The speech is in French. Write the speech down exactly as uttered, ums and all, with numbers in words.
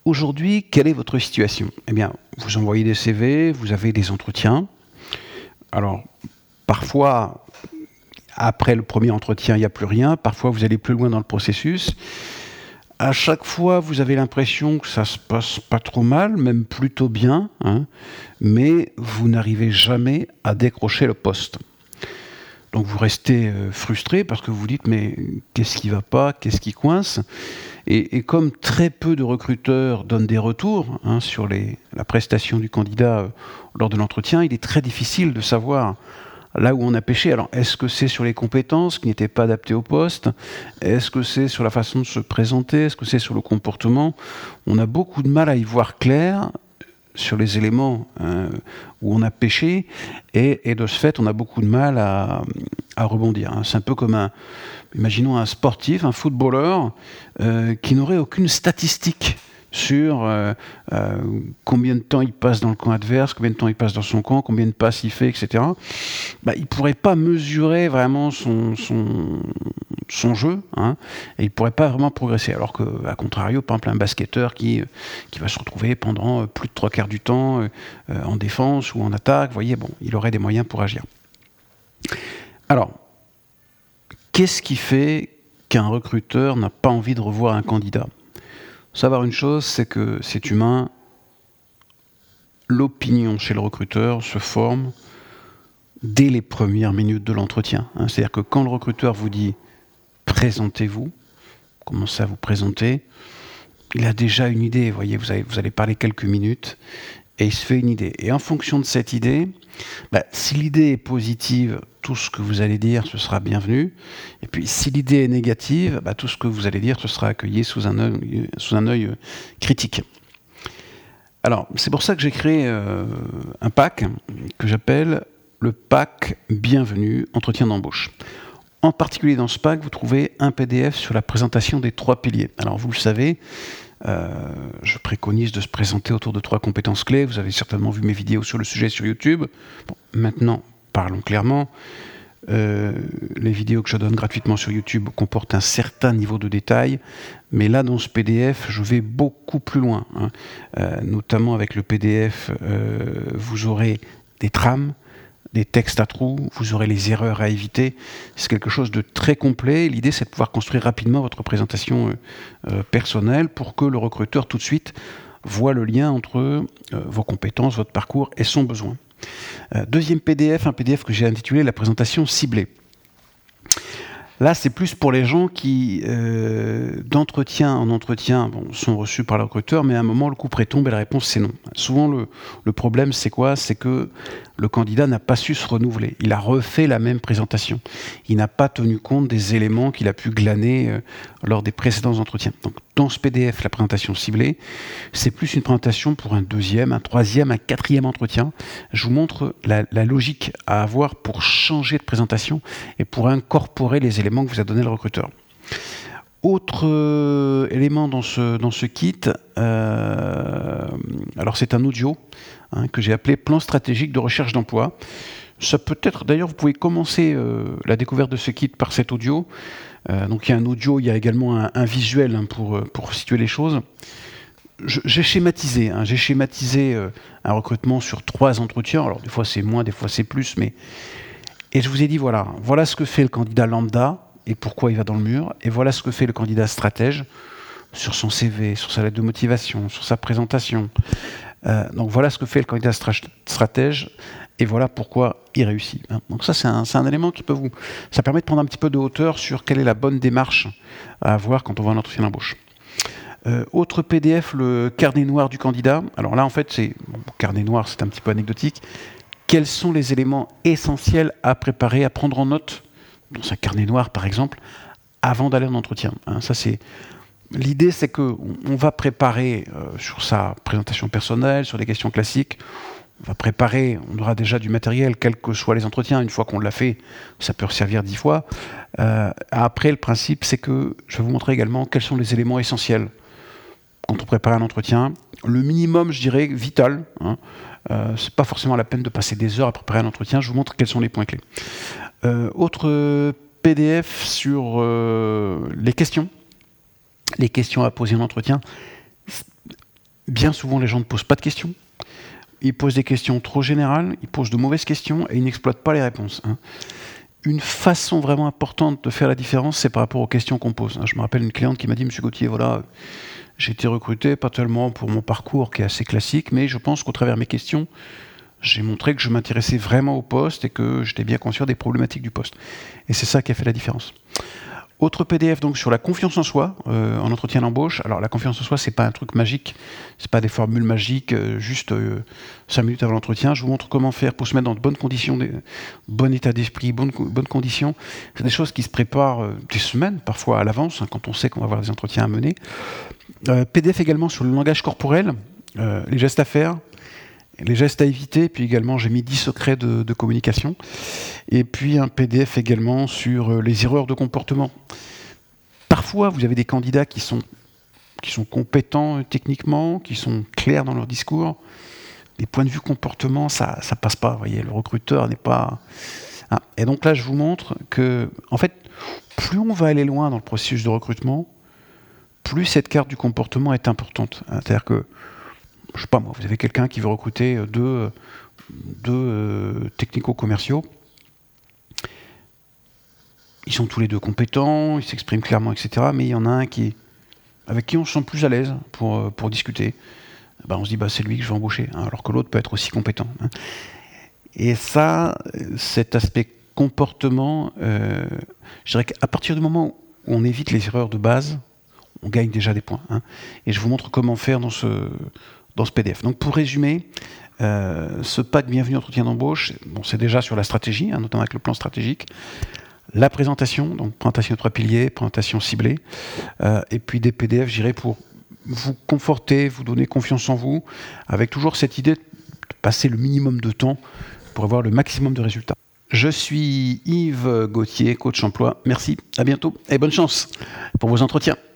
aujourd'hui, quelle est votre situation? Eh bien, vous envoyez des C V, vous avez des entretiens. Alors, parfois, après le premier entretien, il n'y a plus rien. Parfois, vous allez plus loin dans le processus. À chaque fois, vous avez l'impression que ça se passe pas trop mal, même plutôt bien, hein, mais vous n'arrivez jamais à décrocher le poste. Donc vous restez euh, frustré parce que vous vous dites mais qu'est-ce qui va pas, qu'est-ce qui coince? Et, et comme très peu de recruteurs donnent des retours hein, sur les, la prestation du candidat euh, lors de l'entretien, il est très difficile de savoir là où on a pêché. Alors, est-ce que c'est sur les compétences qui n'étaient pas adaptées au poste? Est-ce que c'est sur la façon de se présenter? Est-ce que c'est sur le comportement? On a beaucoup de mal à y voir clair sur les éléments euh, où on a pêché, et, et de ce fait, on a beaucoup de mal à, à rebondir. Hein. C'est un peu comme un, imaginons un sportif, un footballeur, euh, qui n'aurait aucune statistique sur euh, euh, combien de temps il passe dans le camp adverse, combien de temps il passe dans son camp, combien de passes il fait, et cetera. Bah, il ne pourrait pas mesurer vraiment son, son, son jeu, hein, et il ne pourrait pas vraiment progresser. Alors qu'à contrario, par exemple, un basketteur qui, qui va se retrouver pendant plus de trois quarts du temps euh, en défense ou en attaque, vous voyez, bon, il aurait des moyens pour agir. Alors, qu'est-ce qui fait qu'un recruteur n'a pas envie de revoir un candidat? Savoir une chose, c'est que c'est humain. L'opinion chez le recruteur se forme dès les premières minutes de l'entretien. Hein. C'est-à-dire que quand le recruteur vous dit « présentez-vous », commencez à vous présenter, il a déjà une idée. Vous voyez, vous allez, vous allez parler quelques minutes et il se fait une idée. Et en fonction de cette idée, bah, si l'idée est positive, tout ce que vous allez dire, ce sera bienvenu. Et puis, si l'idée est négative, bah, tout ce que vous allez dire, ce sera accueilli sous un œil, sous un œil critique. Alors, c'est pour ça que j'ai créé euh, un pack que j'appelle le pack Bienvenue, entretien d'embauche. En particulier dans ce pack, vous trouvez un P D F sur la présentation des trois piliers. Alors, vous le savez, euh, je préconise de se présenter autour de trois compétences clés. Vous avez certainement vu mes vidéos sur le sujet sur YouTube. Bon, maintenant, parlons clairement. Euh, les vidéos que je donne gratuitement sur YouTube comportent un certain niveau de détail, mais là dans ce P D F je vais beaucoup plus loin, hein. euh, notamment avec le P D F euh, vous aurez des trames, des textes à trous, vous aurez les erreurs à éviter. C'est quelque chose de très complet. L'idée c'est de pouvoir construire rapidement votre présentation euh, euh, personnelle pour que le recruteur tout de suite voit le lien entre euh, vos compétences, votre parcours et son besoin. Euh, deuxième P D F, un P D F que j'ai intitulé la présentation ciblée. Là, c'est plus pour les gens qui, euh, d'entretien en entretien, bon, sont reçus par le recruteur, mais à un moment, le coup près tombe et la réponse, c'est non. Souvent, le, le problème, c'est quoi? C'est que le candidat n'a pas su se renouveler. Il a refait la même présentation. Il n'a pas tenu compte des éléments qu'il a pu glaner euh, lors des précédents entretiens. Donc, dans ce P D F, la présentation ciblée, c'est plus une présentation pour un deuxième, un troisième, un quatrième entretien. Je vous montre la, la logique à avoir pour changer de présentation et pour incorporer les éléments que vous a donné le recruteur. Autre euh, élément dans ce, dans ce kit, euh, alors c'est un audio hein, que j'ai appelé plan stratégique de recherche d'emploi. Ça peut être, d'ailleurs, vous pouvez commencer euh, la découverte de ce kit par cet audio. Euh, donc il y a un audio, il y a également un, un visuel hein, pour, pour situer les choses. Je, j'ai schématisé, hein, j'ai schématisé euh, un recrutement sur trois entretiens. Alors des fois c'est moins, des fois c'est plus, mais et je vous ai dit, voilà, voilà ce que fait le candidat lambda et pourquoi il va dans le mur, et voilà ce que fait le candidat stratège sur son C V, sur sa lettre de motivation, sur sa présentation. Euh, donc voilà ce que fait le candidat stratège, et voilà pourquoi il réussit. Donc ça, c'est un, c'est un élément qui peut vous... Ça permet de prendre un petit peu de hauteur sur quelle est la bonne démarche à avoir quand on va en entretien d'embauche. Euh, autre P D F, le carnet noir du candidat. Alors là, en fait, c'est... Bon, carnet noir, c'est un petit peu anecdotique. Quels sont les éléments essentiels à préparer, à prendre en note, dans un carnet noir par exemple, avant d'aller en entretien, hein, ça c'est... L'idée c'est qu'on on va préparer euh, sur sa présentation personnelle, sur des questions classiques, on va préparer, on aura déjà du matériel, quels que soient les entretiens, une fois qu'on l'a fait, ça peut servir dix fois. Euh, après, le principe c'est que je vais vous montrer également quels sont les éléments essentiels quand on prépare un entretien, le minimum, je dirais, vital, hein. Euh, c'est pas forcément la peine de passer des heures à préparer un entretien, je vous montre quels sont les points clés. Euh, autre P D F sur euh, les questions, les questions à poser en entretien. bien souvent, les gens ne posent pas de questions. Ils posent des questions trop générales, ils posent de mauvaises questions et ils n'exploitent pas les réponses. Hein. Une façon vraiment importante de faire la différence, c'est par rapport aux questions qu'on pose. Je me rappelle une cliente qui m'a dit « Monsieur Gauthier, voilà, j'ai été recruté, pas tellement pour mon parcours qui est assez classique, mais je pense qu'au travers de mes questions, j'ai montré que je m'intéressais vraiment au poste et que j'étais bien conscient des problématiques du poste. » Et c'est ça qui a fait la différence. Autre P D F donc sur la confiance en soi euh, en entretien d'embauche. Alors la confiance en soi, c'est pas un truc magique, c'est pas des formules magiques, euh, juste euh, cinq minutes avant l'entretien. Je vous montre comment faire pour se mettre dans de bonnes conditions, de bon état d'esprit, bonnes, bonnes conditions. C'est des choses qui se préparent euh, des semaines, parfois à l'avance, hein, quand on sait qu'on va avoir des entretiens à mener. Euh, P D F également sur le langage corporel, euh, les gestes à faire, les gestes à éviter, puis également j'ai mis dix secrets de, de communication, et puis un P D F également sur les erreurs de comportement. Parfois, vous avez des candidats qui sont, qui sont compétents techniquement, qui sont clairs dans leur discours. Les points de vue comportement, ça ça passe pas, vous voyez, le recruteur n'est pas... Ah. Et donc là, je vous montre que, en fait, plus on va aller loin dans le processus de recrutement, plus cette carte du comportement est importante. C'est-à-dire que je sais pas moi, vous avez quelqu'un qui veut recruter deux, deux euh, technico-commerciaux. Ils sont tous les deux compétents, ils s'expriment clairement, et cetera. Mais il y en a un qui, avec qui on se sent plus à l'aise pour, pour discuter. Ben, on se dit, bah, c'est lui que je vais embaucher, hein, alors que l'autre peut être aussi compétent. Hein. Et ça, cet aspect comportement, euh, je dirais qu'à partir du moment où on évite les erreurs de base, on gagne déjà des points. Hein. Et je vous montre comment faire dans ce... dans ce P D F. Donc pour résumer, euh, ce pack Bienvenue Entretien d'embauche, bon, c'est déjà sur la stratégie, hein, notamment avec le plan stratégique, la présentation, donc présentation de trois piliers, présentation ciblée, euh, et puis des P D F, je dirais, pour vous conforter, vous donner confiance en vous, avec toujours cette idée de passer le minimum de temps pour avoir le maximum de résultats. Je suis Yves Gauthier, coach emploi. Merci, à bientôt et bonne chance pour vos entretiens.